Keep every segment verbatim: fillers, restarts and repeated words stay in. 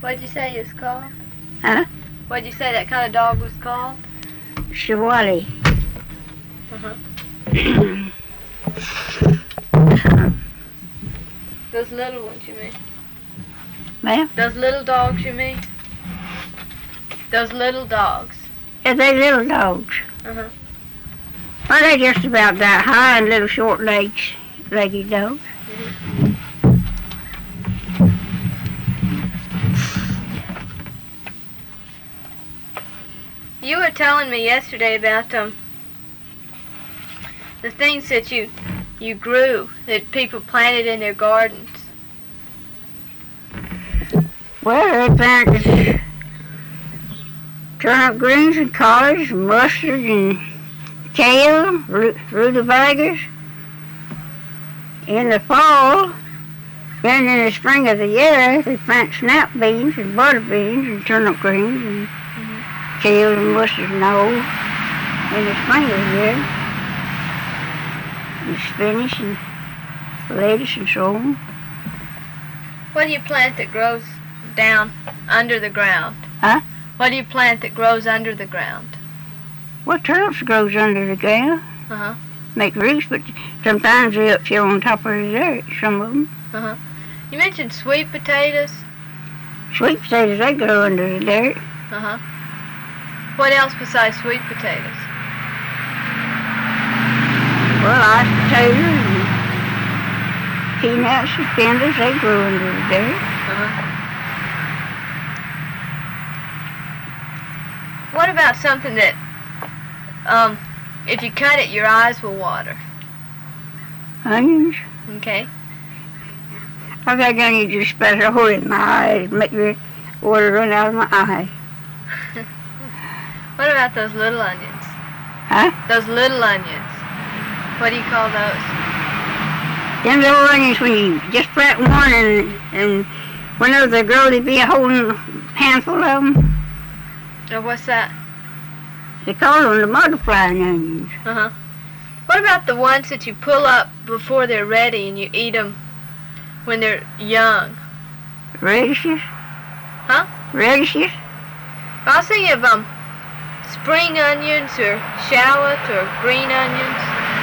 What'd you say it's called? Huh? What'd you say that kind of dog was called? Shawali. Uh-huh. Those little ones, you mean? Ma'am? Those little dogs, you mean? Those little dogs. Yeah, they little dogs. Uh-huh. Well, they're just about that high and little short legs, leggy dogs. Mm-hmm. You were telling me yesterday about um the things that you you grew that people planted in their gardens. Well, they planted turnip greens and collards and mustard and kale, rutabagas. In the fall, then in the spring of the year, they plant snap beans and butter beans and turnip greens and mm-hmm. kale and mustard and all in the spring of the year. And spinach and lettuce and so on. What do you plant that grows down under the ground? Huh? What do you plant that grows under the ground? Well, turnips grows under the ground. Uh-huh. Make roots, but sometimes they up here on top of the dirt, some of them. Uh-huh. You mentioned sweet potatoes. Sweet potatoes, they grow under the dirt. Uh-huh. What else besides sweet potatoes? Well, iced potatoes and peanuts and fenders, they grow under the dirt. Uh-huh. What about something that, um, if you cut it, your eyes will water? Onions. Okay. I think I need to splash a hole in my eyes, make the water run out of my eye. What about those little onions? Huh? Those little onions. What do you call those? Them little onions, when you just plant one and, and whenever they grow, they be a whole handful of them. Oh, what's that? They call them the multiplying onions. Uh-huh. What about the ones that you pull up before they're ready and you eat them when they're young? Radishes? Huh? Radishes? I was thinking of um, spring onions or shallot or green onions.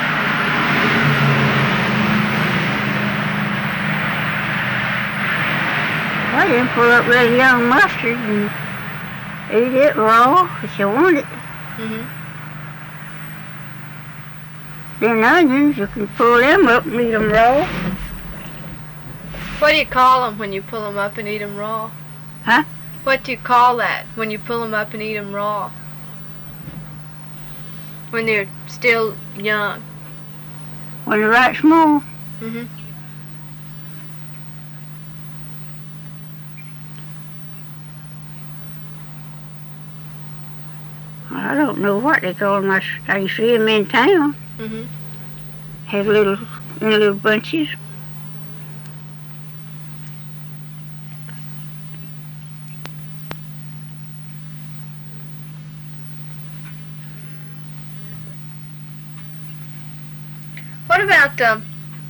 Well, you can pull up really young mustard and eat it raw if you want it. Mm-hmm. Then onions, you can pull them up and eat them raw. What do you call them when you pull them up and eat them raw? Huh? What do you call that when you pull them up and eat them raw? When they're still young. When they're right small. Mm-hmm. I don't know what they call them. I, I see them in town. Mm-hmm. Have little, in little bunches. What about um,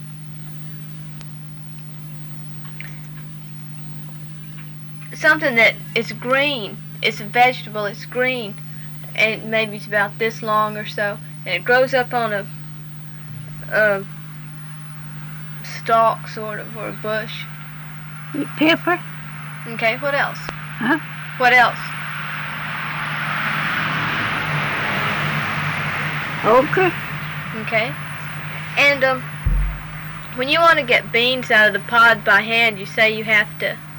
something that is green? It's a vegetable, it's green, and maybe it's about this long or so, and it grows up on a, a stalk, sort of, or a bush. Eat pepper. Okay, what else? Huh? What else? Okra. Okay. And um, when you want to get beans out of the pod by hand, you say you have to